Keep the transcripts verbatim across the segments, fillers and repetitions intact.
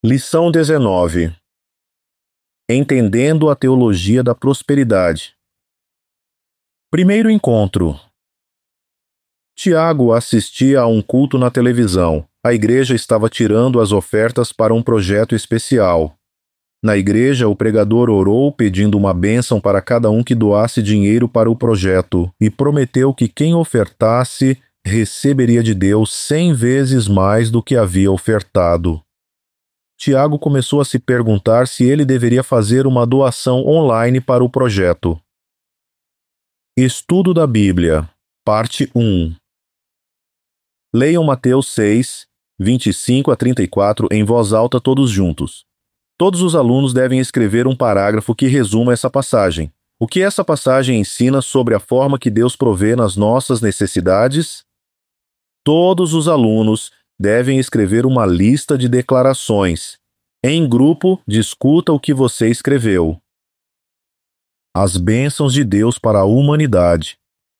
Lição dezenove. Entendendo a teologia da prosperidade. Primeiro encontro. Tiago assistia a um culto na televisão. A igreja estava tirando as ofertas para um projeto especial. Na igreja, o pregador orou pedindo uma bênção para cada um que doasse dinheiro para o projeto e prometeu que quem ofertasse receberia de Deus cem vezes mais do que havia ofertado. Tiago começou a se perguntar se ele deveria fazer uma doação online para o projeto. Estudo da Bíblia, parte um. Leiam Mateus seis, vinte e cinco a trinta e quatro em voz alta todos juntos. Todos os alunos devem escrever um parágrafo que resuma essa passagem. O que essa passagem ensina sobre a forma que Deus provê nas nossas necessidades? Todos os alunos devem escrever uma lista de declarações. Em grupo, discuta o que você escreveu. As bênçãos de Deus para a humanidade.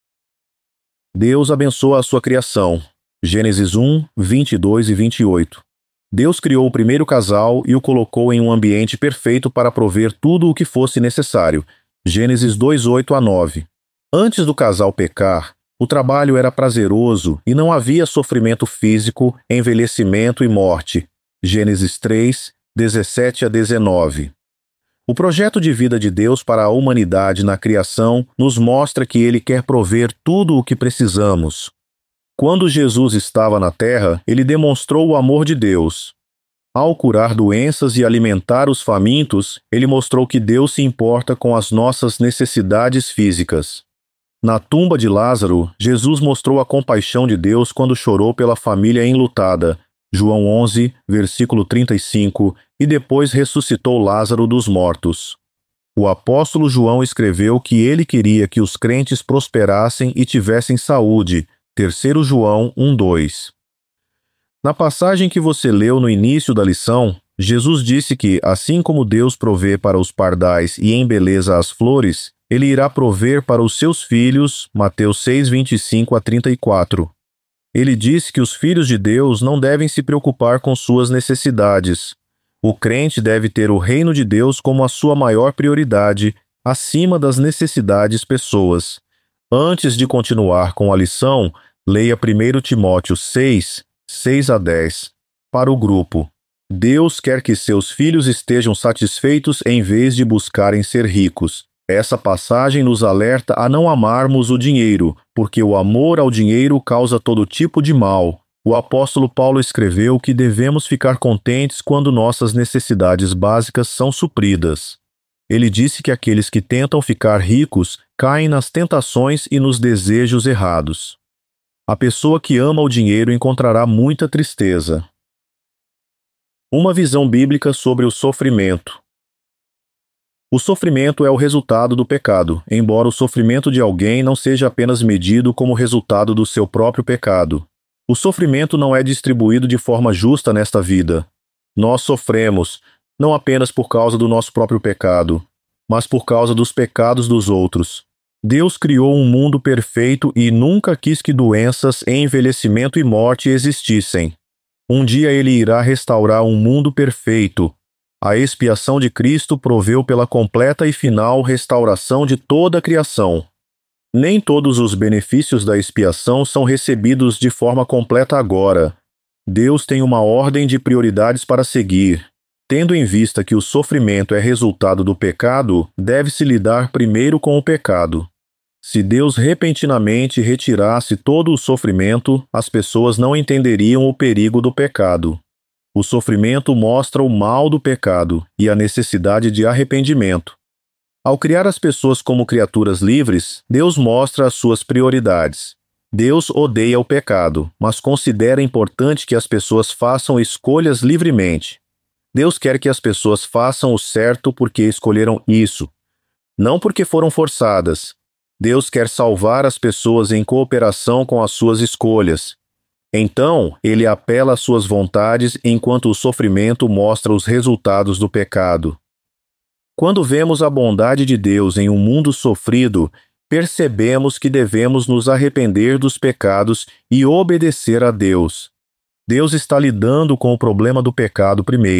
Deus abençoa a sua criação. Gênesis um, vinte e dois e vinte e oito. Deus criou o primeiro casal e o colocou em um ambiente perfeito para prover tudo o que fosse necessário. Gênesis dois, oito a nove. Antes do casal pecar, o trabalho era prazeroso e não havia sofrimento físico, envelhecimento e morte. Gênesis três, dezessete a dezenove. O projeto de vida de Deus para a humanidade na criação nos mostra que Ele quer prover tudo o que precisamos. Quando Jesus estava na terra, Ele demonstrou o amor de Deus. Ao curar doenças e alimentar os famintos, Ele mostrou que Deus se importa com as nossas necessidades físicas. Na tumba de Lázaro, Jesus mostrou a compaixão de Deus quando chorou pela família enlutada. João onze, versículo trinta e cinco, e depois ressuscitou Lázaro dos mortos. O apóstolo João escreveu que ele queria que os crentes prosperassem e tivessem saúde. terceiro João um, dois. Na passagem que você leu no início da lição, Jesus disse que, assim como Deus provê para os pardais e embeleza as flores, Ele irá prover para os seus filhos, Mateus seis, vinte e cinco a trinta e quatro. Ele disse que os filhos de Deus não devem se preocupar com suas necessidades. O crente deve ter o reino de Deus como a sua maior prioridade, acima das necessidades pessoas. Antes de continuar com a lição, leia primeiro Timóteo seis, seis a dez, para o grupo. Deus quer que seus filhos estejam satisfeitos em vez de buscarem ser ricos. Essa passagem nos alerta a não amarmos o dinheiro, porque o amor ao dinheiro causa todo tipo de mal. O apóstolo Paulo escreveu que devemos ficar contentes quando nossas necessidades básicas são supridas. Ele disse que aqueles que tentam ficar ricos caem nas tentações e nos desejos errados. A pessoa que ama o dinheiro encontrará muita tristeza. Uma visão bíblica sobre o sofrimento. O sofrimento é o resultado do pecado, embora o sofrimento de alguém não seja apenas medido como resultado do seu próprio pecado. O sofrimento não é distribuído de forma justa nesta vida. Nós sofremos, não apenas por causa do nosso próprio pecado, mas por causa dos pecados dos outros. Deus criou um mundo perfeito e nunca quis que doenças, envelhecimento e morte existissem. Um dia Ele irá restaurar um mundo perfeito. A expiação de Cristo proveu pela completa e final restauração de toda a criação. Nem todos os benefícios da expiação são recebidos de forma completa agora. Deus tem uma ordem de prioridades para seguir. Tendo em vista que o sofrimento é resultado do pecado, deve-se lidar primeiro com o pecado. Se Deus repentinamente retirasse todo o sofrimento, as pessoas não entenderiam o perigo do pecado. O sofrimento mostra o mal do pecado e a necessidade de arrependimento. Ao criar as pessoas como criaturas livres, Deus mostra as suas prioridades. Deus odeia o pecado, mas considera importante que as pessoas façam escolhas livremente. Deus quer que as pessoas façam o certo porque escolheram isso, não porque foram forçadas. Deus quer salvar as pessoas em cooperação com as suas escolhas. Então, Ele apela às suas vontades enquanto o sofrimento mostra os resultados do pecado. Quando vemos a bondade de Deus em um mundo sofrido, percebemos que devemos nos arrepender dos pecados e obedecer a Deus. Deus está lidando com o problema do pecado primeiro,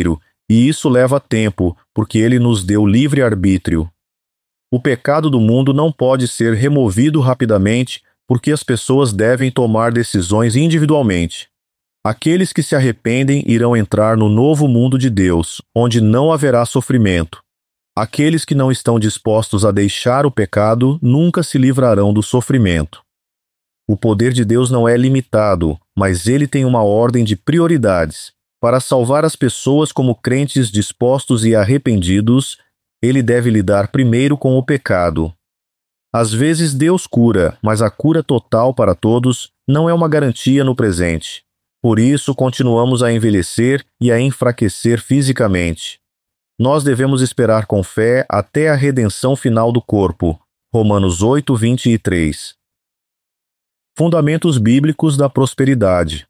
E isso leva tempo, porque Ele nos deu livre-arbítrio. O pecado do mundo não pode ser removido rapidamente, porque as pessoas devem tomar decisões individualmente. Aqueles que se arrependem irão entrar no novo mundo de Deus, onde não haverá sofrimento. Aqueles que não estão dispostos a deixar o pecado nunca se livrarão do sofrimento. O poder de Deus não é limitado, mas Ele tem uma ordem de prioridades. Para salvar as pessoas como crentes dispostos e arrependidos, Ele deve lidar primeiro com o pecado. Às vezes Deus cura, mas a cura total para todos não é uma garantia no presente. Por isso, continuamos a envelhecer e a enfraquecer fisicamente. Nós devemos esperar com fé até a redenção final do corpo. Romanos oito, vinte e três. Fundamentos bíblicos da prosperidade.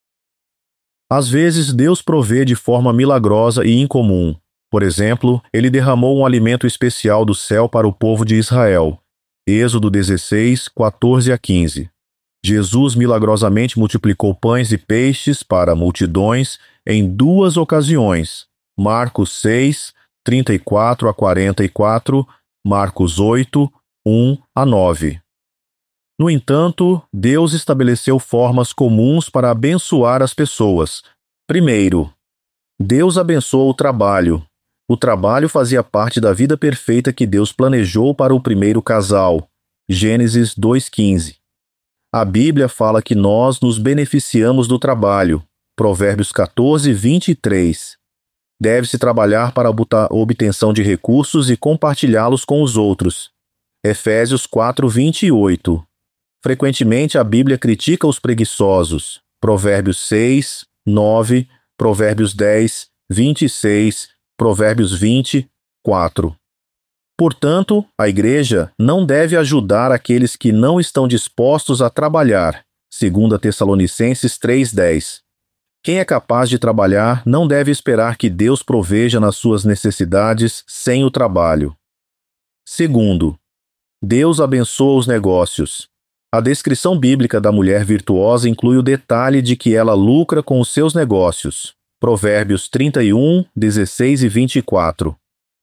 Às vezes, Deus provê de forma milagrosa e incomum. Por exemplo, Ele derramou um alimento especial do céu para o povo de Israel. Êxodo dezesseis, quatorze a quinze. Jesus milagrosamente multiplicou pães e peixes para multidões em duas ocasiões. Marcos seis, trinta e quatro a quarenta e quatro, Marcos oito, um a nove. No entanto, Deus estabeleceu formas comuns para abençoar as pessoas. Primeiro, Deus abençoa o trabalho. O trabalho fazia parte da vida perfeita que Deus planejou para o primeiro casal. Gênesis dois, quinze. A Bíblia fala que nós nos beneficiamos do trabalho. Provérbios quatorze, vinte e três. Deve-se trabalhar para a obtenção de recursos e compartilhá-los com os outros. Efésios quatro, vinte e oito. Frequentemente a Bíblia critica os preguiçosos. Provérbios seis, nove, Provérbios dez, vinte e seis, Provérbios vinte, quatro. Portanto, a igreja não deve ajudar aqueles que não estão dispostos a trabalhar. Segunda Tessalonicenses três, dez. Quem é capaz de trabalhar não deve esperar que Deus proveja nas suas necessidades sem o trabalho. Segundo, Deus abençoa os negócios. A descrição bíblica da mulher virtuosa inclui o detalhe de que ela lucra com os seus negócios. Provérbios trinta e um, dezesseis e vinte e quatro.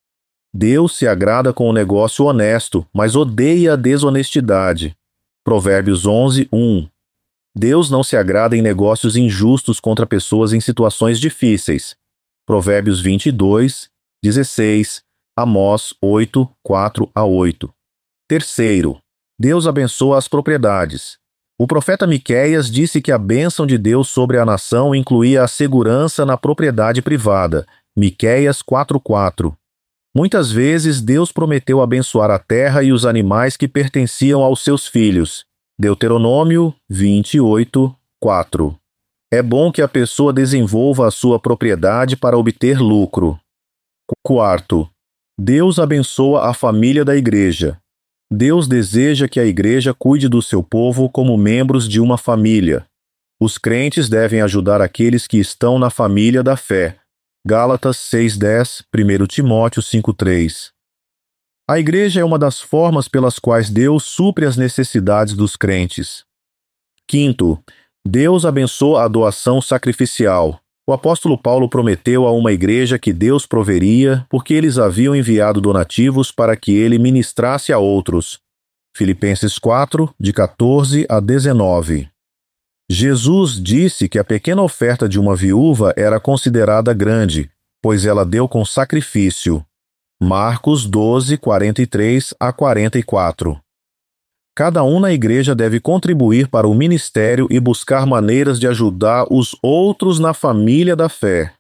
Deus se agrada com o negócio honesto, mas odeia a desonestidade. Provérbios onze, um. Deus não se agrada em negócios injustos contra pessoas em situações difíceis. Provérbios vinte e dois, dezesseis, Amós oito, quatro a oito. Terceiro, Deus abençoa as propriedades. O profeta Miqueias disse que a bênção de Deus sobre a nação incluía a segurança na propriedade privada. Miqueias quatro, quatro. Muitas vezes Deus prometeu abençoar a terra e os animais que pertenciam aos seus filhos. Deuteronômio vinte e oito, quatro. É bom que a pessoa desenvolva a sua propriedade para obter lucro. Quarto, Deus abençoa a família da igreja. Deus deseja que a igreja cuide do seu povo como membros de uma família. Os crentes devem ajudar aqueles que estão na família da fé. Gálatas seis, dez, primeiro Timóteo cinco, três. A igreja é uma das formas pelas quais Deus supre as necessidades dos crentes. Quinto, Deus abençoa a doação sacrificial. O apóstolo Paulo prometeu a uma igreja que Deus proveria porque eles haviam enviado donativos para que ele ministrasse a outros. Filipenses quatro, de quatorze a dezenove. Jesus disse que a pequena oferta de uma viúva era considerada grande, pois ela deu com sacrifício. Marcos doze, quarenta e três a quarenta e quatro. Cada um na igreja deve contribuir para o ministério e buscar maneiras de ajudar os outros na família da fé.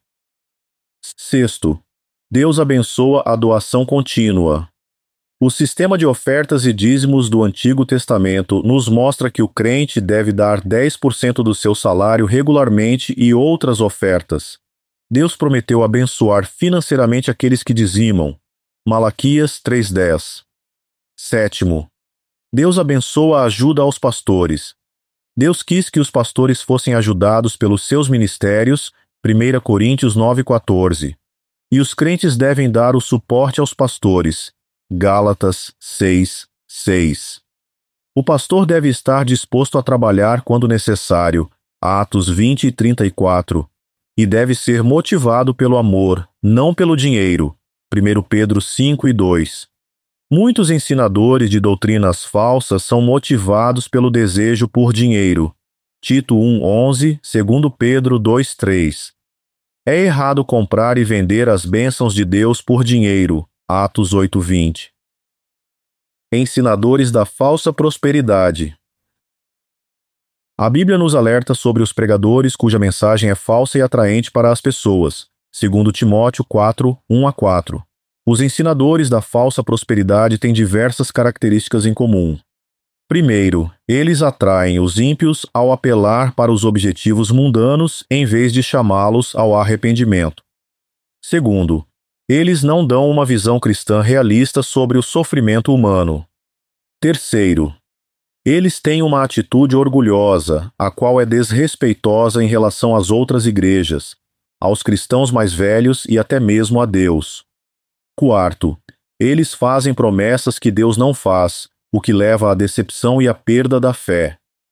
Sexto, Deus abençoa a doação contínua. O sistema de ofertas e dízimos do Antigo Testamento nos mostra que o crente deve dar dez por cento do seu salário regularmente e outras ofertas. Deus prometeu abençoar financeiramente aqueles que dizimam. Malaquias três, dez. Sétimo, Deus abençoa a ajuda aos pastores. Deus quis que os pastores fossem ajudados pelos seus ministérios, primeira Coríntios nove, quatorze. E os crentes devem dar o suporte aos pastores. Gálatas seis, seis. O pastor deve estar disposto a trabalhar quando necessário. Atos vinte, trinta e quatro. e deve ser motivado pelo amor, não pelo dinheiro. primeiro Pedro cinco e dois. Muitos ensinadores de doutrinas falsas são motivados pelo desejo por dinheiro. Tito um, onze, segundo Pedro dois, três. É errado comprar e vender as bênçãos de Deus por dinheiro. Atos oito, vinte. Ensinadores da falsa prosperidade. A Bíblia nos alerta sobre os pregadores cuja mensagem é falsa e atraente para as pessoas. segundo Timóteo quatro, um a quatro. Os ensinadores da falsa prosperidade têm diversas características em comum. Primeiro, eles atraem os ímpios ao apelar para os objetivos mundanos em vez de chamá-los ao arrependimento. Segundo, eles não dão uma visão cristã realista sobre o sofrimento humano. Terceiro, eles têm uma atitude orgulhosa, a qual é desrespeitosa em relação às outras igrejas, aos cristãos mais velhos e até mesmo a Deus. Quarto, eles fazem promessas que Deus não faz, o que leva à decepção e à perda da fé.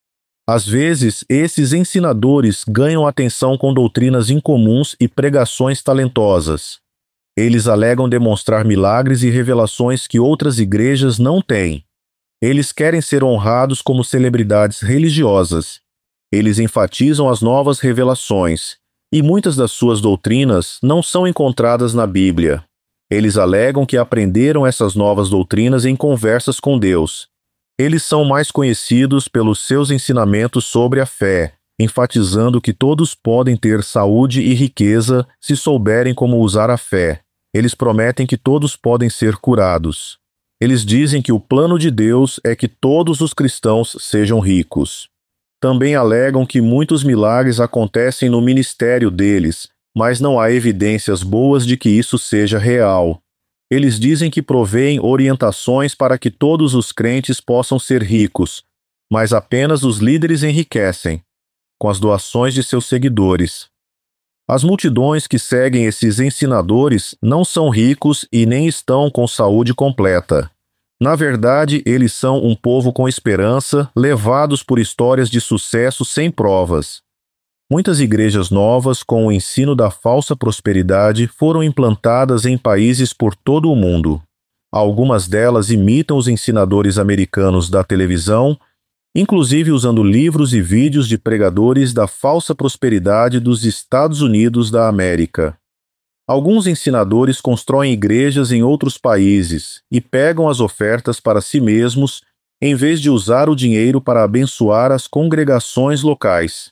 Às vezes, esses ensinadores ganham atenção com doutrinas incomuns e pregações talentosas. Eles alegam demonstrar milagres e revelações que outras igrejas não têm. Eles querem ser honrados como celebridades religiosas. Eles enfatizam as novas revelações, e muitas das suas doutrinas não são encontradas na Bíblia. Eles alegam que aprenderam essas novas doutrinas em conversas com Deus. Eles são mais conhecidos pelos seus ensinamentos sobre a fé, enfatizando que todos podem ter saúde e riqueza se souberem como usar a fé. Eles prometem que todos podem ser curados. Eles dizem que o plano de Deus é que todos os cristãos sejam ricos. Também alegam que muitos milagres acontecem no ministério deles, mas não há evidências boas de que isso seja real. Eles dizem que provêem orientações para que todos os crentes possam ser ricos, mas apenas os líderes enriquecem, com as doações de seus seguidores. As multidões que seguem esses ensinadores não são ricos e nem estão com saúde completa. Na verdade, eles são um povo com esperança, levados por histórias de sucesso sem provas. Muitas igrejas novas com o ensino da falsa prosperidade foram implantadas em países por todo o mundo. Algumas delas imitam os ensinadores americanos da televisão, inclusive usando livros e vídeos de pregadores da falsa prosperidade dos Estados Unidos da América. Alguns ensinadores constroem igrejas em outros países e pegam as ofertas para si mesmos, em vez de usar o dinheiro para abençoar as congregações locais.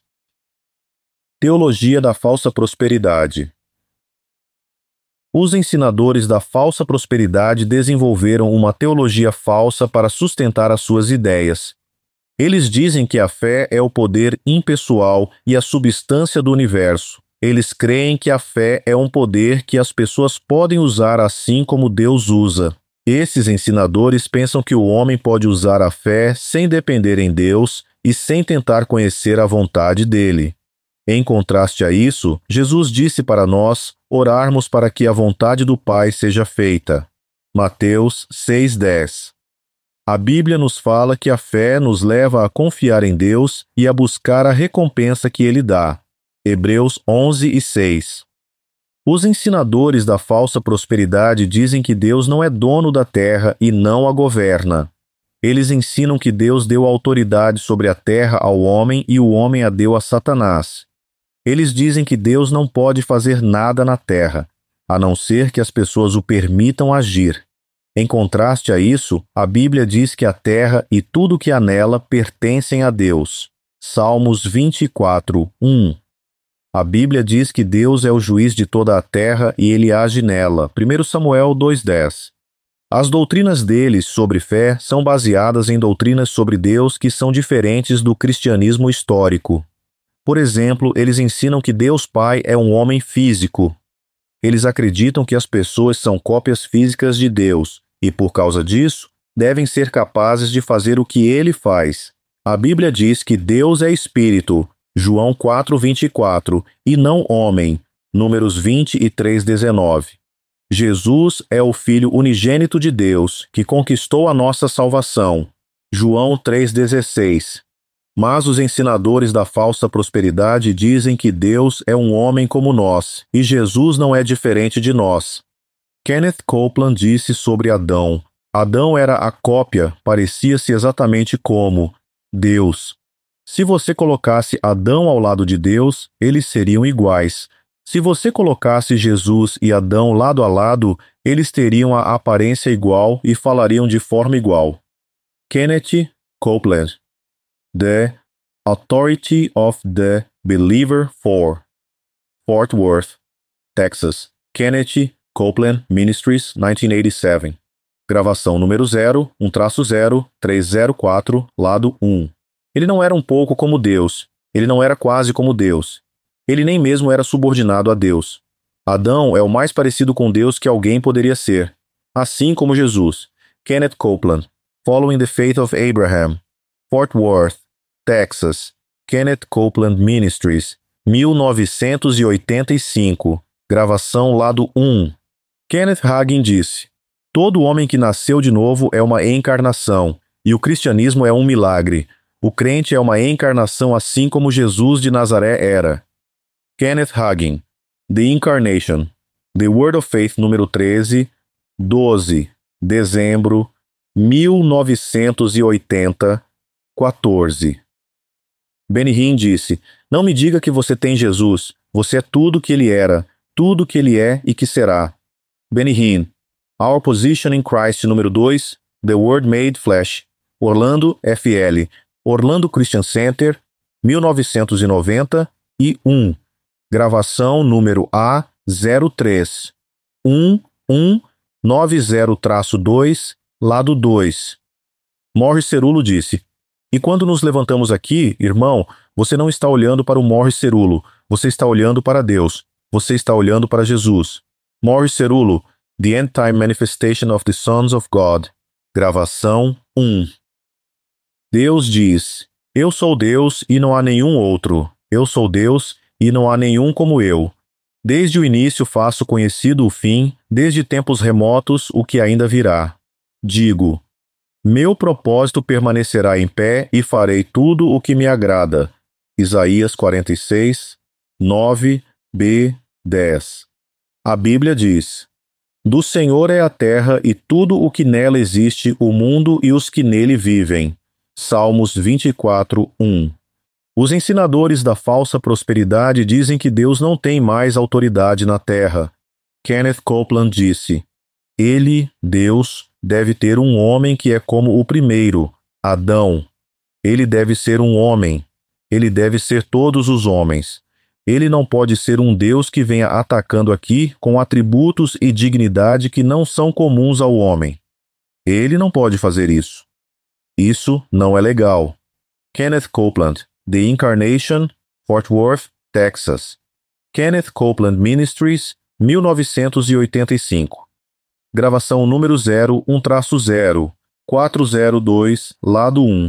Teologia da falsa prosperidade. Os ensinadores da falsa prosperidade desenvolveram uma teologia falsa para sustentar as suas ideias. Eles dizem que a fé é o poder impessoal e a substância do universo. Eles creem que a fé é um poder que as pessoas podem usar assim como Deus usa. Esses ensinadores pensam que o homem pode usar a fé sem depender em Deus e sem tentar conhecer a vontade dele. Em contraste a isso, Jesus disse para nós orarmos para que a vontade do Pai seja feita. Mateus seis, dez. A Bíblia nos fala que a fé nos leva a confiar em Deus e a buscar a recompensa que Ele dá. Hebreus onze e seis. Os ensinadores da falsa prosperidade dizem que Deus não é dono da terra e não a governa. Eles ensinam que Deus deu autoridade sobre a terra ao homem e o homem a deu a Satanás. Eles dizem que Deus não pode fazer nada na terra, a não ser que as pessoas o permitam agir. Em contraste a isso, a Bíblia diz que a terra e tudo que há nela pertencem a Deus. Salmos vinte e quatro, um. A Bíblia diz que Deus é o juiz de toda a terra e ele age nela. primeiro Samuel dois, dez. As doutrinas deles sobre fé são baseadas em doutrinas sobre Deus que são diferentes do cristianismo histórico. Por exemplo, eles ensinam que Deus Pai é um homem físico. Eles acreditam que as pessoas são cópias físicas de Deus e, por causa disso, devem ser capazes de fazer o que Ele faz. A Bíblia diz que Deus é Espírito, João quatro, vinte e quatro, e não homem, Números vinte e três, dezenove. Jesus é o Filho unigênito de Deus, que conquistou a nossa salvação, João três, dezesseis. Mas os ensinadores da falsa prosperidade dizem que Deus é um homem como nós, e Jesus não é diferente de nós. Kenneth Copeland disse sobre Adão: Adão era a cópia, parecia-se exatamente como Deus. Se você colocasse Adão ao lado de Deus, eles seriam iguais. Se você colocasse Jesus e Adão lado a lado, eles teriam a aparência igual e falariam de forma igual. Kenneth Copeland, The Authority of the Believer for Fort Worth, Texas. Kenneth Copeland Ministries, nineteen eighty-seven. Gravação número zero, um traço zero, trezentos e quatro, lado um. Ele não era um pouco como Deus. Ele não era quase como Deus. Ele nem mesmo era subordinado a Deus. Adão é o mais parecido com Deus que alguém poderia ser, assim como Jesus. Kenneth Copeland, Following the Faith of Abraham, Fort Worth, Texas. Kenneth Copeland Ministries, mil novecentos e oitenta e cinco. Gravação lado um. Kenneth Hagin disse: Todo homem que nasceu de novo é uma encarnação, e o cristianismo é um milagre. O crente é uma encarnação assim como Jesus de Nazaré era. Kenneth Hagin, The Incarnation, The Word of Faith número treze, doze, dezembro, mil novecentos e oitenta, quatorze. Benny Hinn disse: Não me diga que você tem Jesus, você é tudo que ele era, tudo que ele é e que será. Benny Hinn, Our Position in Christ número dois, The Word Made Flesh, Orlando F L, Orlando Christian Center, mil novecentos e noventa e um. Gravação número A zero três, um um nove zero dois, lado dois. Morris Cerulo disse: E quando nos levantamos aqui, irmão, você não está olhando para o Morris Cerulo, você está olhando para Deus, você está olhando para Jesus. Morris Cerulo, The End Time Manifestation of the Sons of God. Gravação um. Deus diz: Eu sou Deus e não há nenhum outro. Eu sou Deus e não há nenhum como eu. Desde o início faço conhecido o fim, desde tempos remotos o que ainda virá. Digo: Meu propósito permanecerá em pé e farei tudo o que me agrada. Isaías quarenta e seis, nove b, dez. A Bíblia diz: Do Senhor é a terra e tudo o que nela existe, o mundo e os que nele vivem. Salmos vinte e quatro, um. Os ensinadores da falsa prosperidade dizem que Deus não tem mais autoridade na terra. Kenneth Copeland disse: Ele, Deus, deve ter um homem que é como o primeiro, Adão. Ele deve ser um homem. Ele deve ser todos os homens. Ele não pode ser um Deus que venha atacando aqui com atributos e dignidade que não são comuns ao homem. Ele não pode fazer isso. Isso não é legal. Kenneth Copeland, The Incarnation, Fort Worth, Texas. Kenneth Copeland Ministries, mil novecentos e oitenta e cinco. Gravação número zero, um traço zero, quatrocentos e dois, lado um.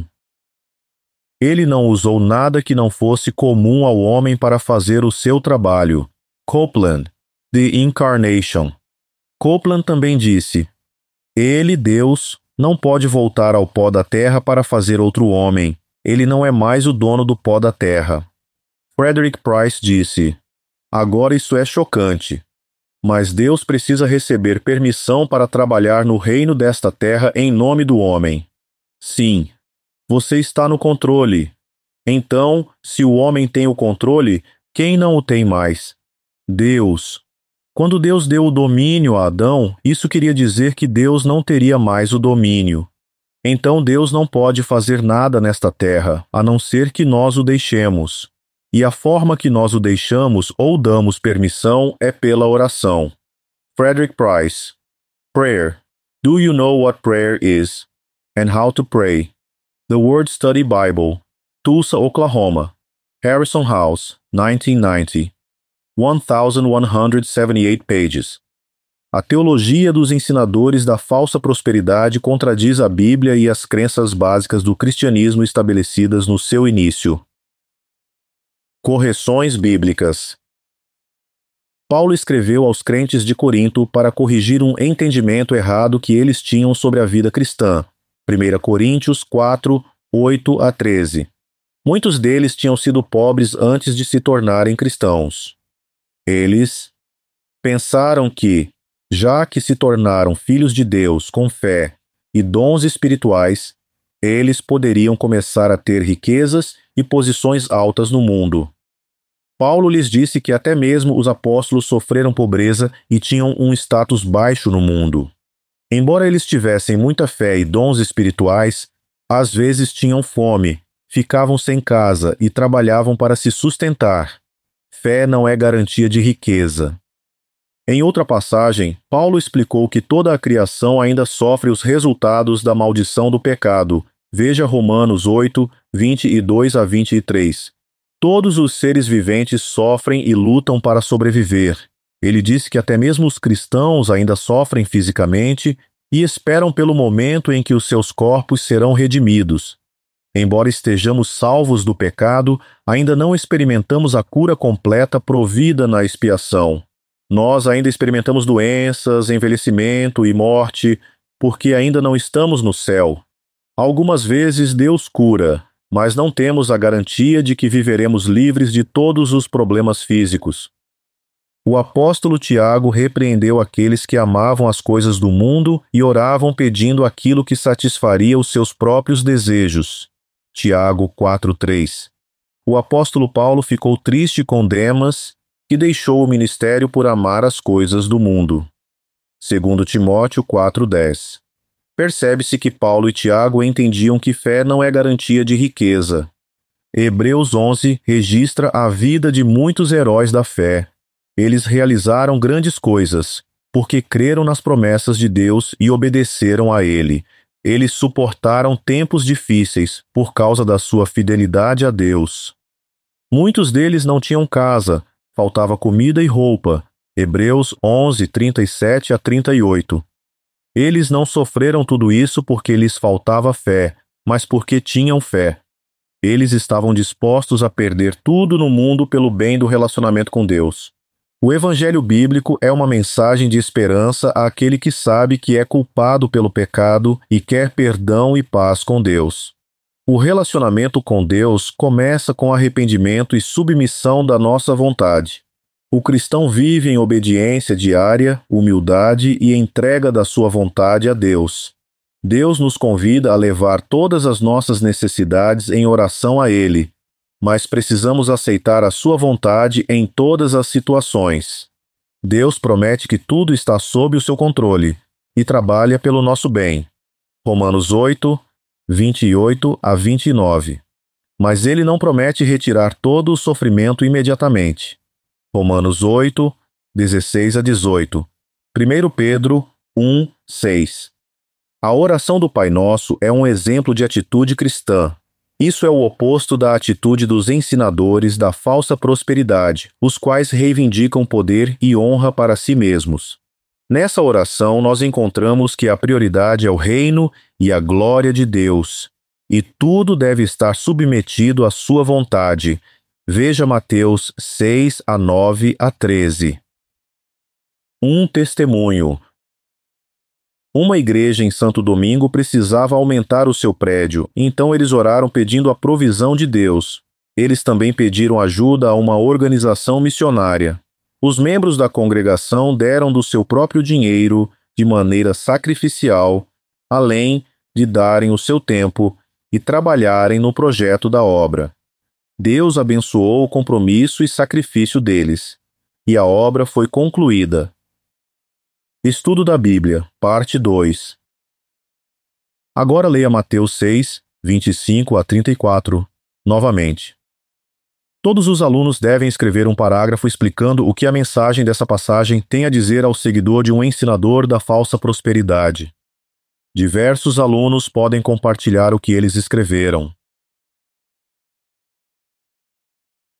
Ele não usou nada que não fosse comum ao homem para fazer o seu trabalho. Copeland, The Incarnation. Copeland também disse: Ele, Deus, não pode voltar ao pó da terra para fazer outro homem. Ele não é mais o dono do pó da terra. Frederick Price disse: Agora isso é chocante. Mas Deus precisa receber permissão para trabalhar no reino desta terra em nome do homem. Sim. Você está no controle. Então, se o homem tem o controle, quem não o tem mais? Deus. Quando Deus deu o domínio a Adão, isso queria dizer que Deus não teria mais o domínio. Então Deus não pode fazer nada nesta terra, a não ser que nós o deixemos. E a forma que nós o deixamos ou damos permissão é pela oração. Frederick Price. Prayer. Do you know what prayer is? And how to pray? The Word Study Bible, Tulsa, Oklahoma. Harrison House, nineteen ninety. one thousand one hundred seventy-eight pages. A teologia dos ensinadores da falsa prosperidade contradiz a Bíblia e as crenças básicas do cristianismo estabelecidas no seu início. Correções bíblicas. Paulo escreveu aos crentes de Corinto para corrigir um entendimento errado que eles tinham sobre a vida cristã. primeira Coríntios quatro, oito a treze. Muitos deles tinham sido pobres antes de se tornarem cristãos. Eles pensaram que, já que se tornaram filhos de Deus com fé e dons espirituais, eles poderiam começar a ter riquezas e posições altas no mundo. Paulo lhes disse que até mesmo os apóstolos sofreram pobreza e tinham um status baixo no mundo. Embora eles tivessem muita fé e dons espirituais, às vezes tinham fome, ficavam sem casa e trabalhavam para se sustentar. Fé não é garantia de riqueza. Em outra passagem, Paulo explicou que toda a criação ainda sofre os resultados da maldição do pecado. Veja Romanos oito, vinte e dois a vinte e três. Todos os seres viventes sofrem e lutam para sobreviver. Ele disse que até mesmo os cristãos ainda sofrem fisicamente e esperam pelo momento em que os seus corpos serão redimidos. Embora estejamos salvos do pecado, ainda não experimentamos a cura completa provida na expiação. Nós ainda experimentamos doenças, envelhecimento e morte, porque ainda não estamos no céu. Algumas vezes Deus cura, mas não temos a garantia de que viveremos livres de todos os problemas físicos. O apóstolo Tiago repreendeu aqueles que amavam as coisas do mundo e oravam pedindo aquilo que satisfaria os seus próprios desejos. Tiago quatro, três. O apóstolo Paulo ficou triste com Demas, que deixou o ministério por amar as coisas do mundo. Segundo Timóteo quatro, dez. Percebe-se que Paulo e Tiago entendiam que fé não é garantia de riqueza. Hebreus onze registra a vida de muitos heróis da fé. Eles realizaram grandes coisas, porque creram nas promessas de Deus e obedeceram a Ele. Eles suportaram tempos difíceis por causa da sua fidelidade a Deus. Muitos deles não tinham casa, faltava comida e roupa. Hebreus onze, trinta e sete a trinta e oito. Eles não sofreram tudo isso porque lhes faltava fé, mas porque tinham fé. Eles estavam dispostos a perder tudo no mundo pelo bem do relacionamento com Deus. O Evangelho bíblico é uma mensagem de esperança àquele que sabe que é culpado pelo pecado e quer perdão e paz com Deus. O relacionamento com Deus começa com arrependimento e submissão da nossa vontade. O cristão vive em obediência diária, humildade e entrega da sua vontade a Deus. Deus nos convida a levar todas as nossas necessidades em oração a Ele, mas precisamos aceitar a sua vontade em todas as situações. Deus promete que tudo está sob o seu controle e trabalha pelo nosso bem. Romanos oito, vinte e oito a vinte e nove. Mas Ele não promete retirar todo o sofrimento imediatamente. Romanos oito, dezesseis a dezoito. primeiro Pedro um, seis. A oração do Pai Nosso é um exemplo de atitude cristã. Isso é o oposto da atitude dos ensinadores da falsa prosperidade, os quais reivindicam poder e honra para si mesmos. Nessa oração, nós encontramos que a prioridade é o reino e a glória de Deus, e tudo deve estar submetido à sua vontade. Veja Mateus seis, a nove a treze. Um testemunho. Uma igreja em Santo Domingo precisava aumentar o seu prédio, então eles oraram pedindo a provisão de Deus. Eles também pediram ajuda a uma organização missionária. Os membros da congregação deram do seu próprio dinheiro, de maneira sacrificial, além de darem o seu tempo e trabalharem no projeto da obra. Deus abençoou o compromisso e sacrifício deles, e a obra foi concluída. Estudo da Bíblia, parte dois. Agora leia Mateus seis, vinte e cinco a trinta e quatro, novamente. Todos os alunos devem escrever um parágrafo explicando o que a mensagem dessa passagem tem a dizer ao seguidor de um ensinador da falsa prosperidade. Diversos alunos podem compartilhar o que eles escreveram.